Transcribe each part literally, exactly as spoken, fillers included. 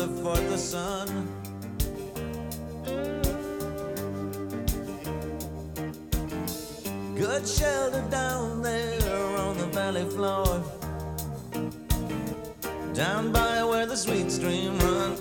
before the sun. Good shelter down there on the valley floor, down by where the sweet stream runs.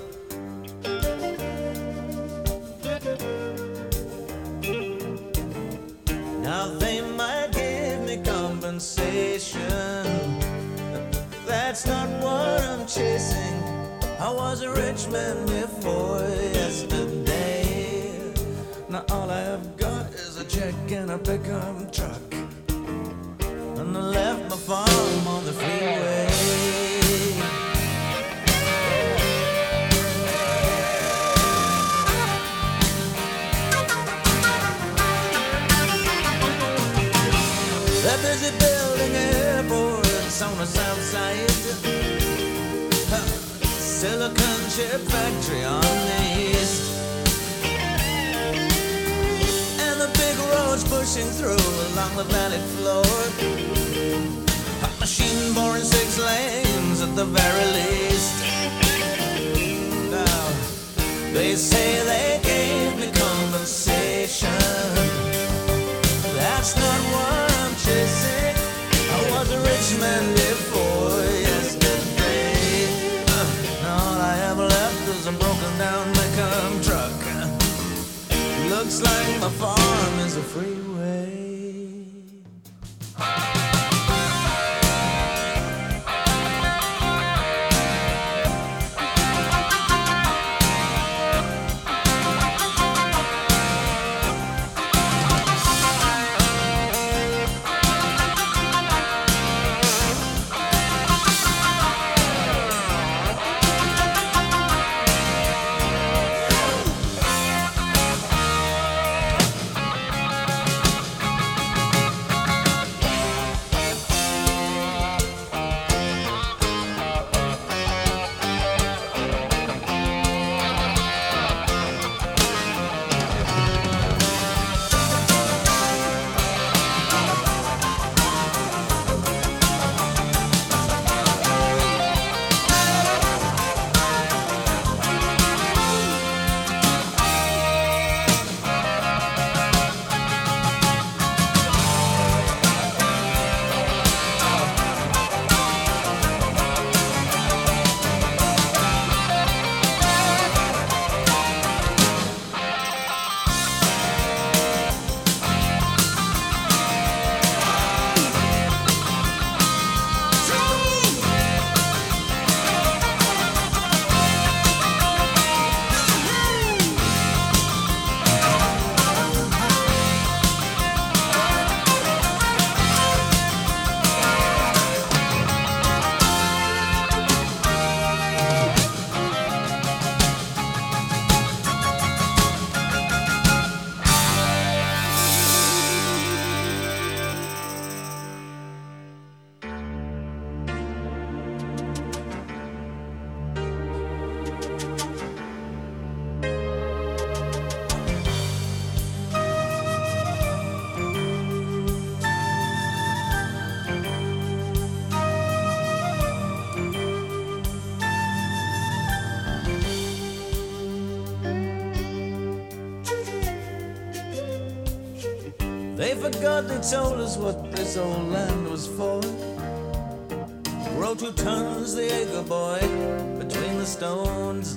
Now they might give me compensation, that's not what I'm chasing. I was a rich man before yesterday. Now all I have got is a check and a pickup truck, and I left my farm on the freeway. They're busy building airports on the south side, Silicon chip factory on the east, and the big roads pushing through along the valley floor. Hot machine boring six lanes at the very least. Now they say they gave me compensation, that's not what I'm chasing. I was a rich man before yesterday. Uh, all I have left is a broken down pickup truck. Looks like my farm is a freeway. They forgot they told us what this old land was for. Grow two tons the acre, boy, between the stones.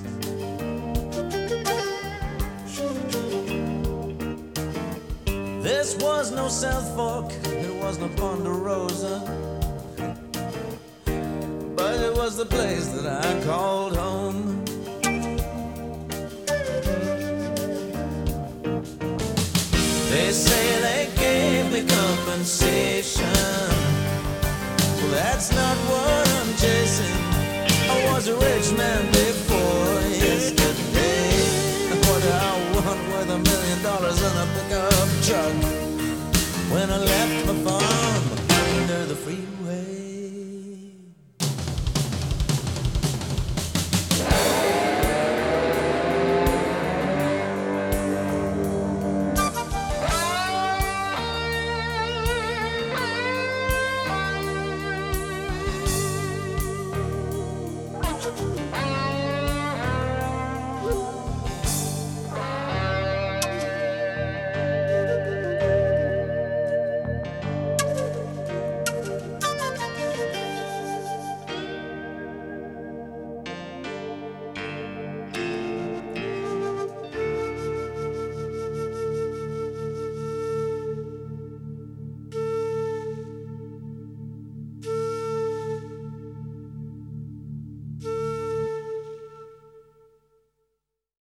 This was no South Fork, it was no Ponderosa, but it was the place that I called home. They say they gave me compensation, well, that's not what I'm chasing. I was a rich man before yesterday. What I want worth a million dollars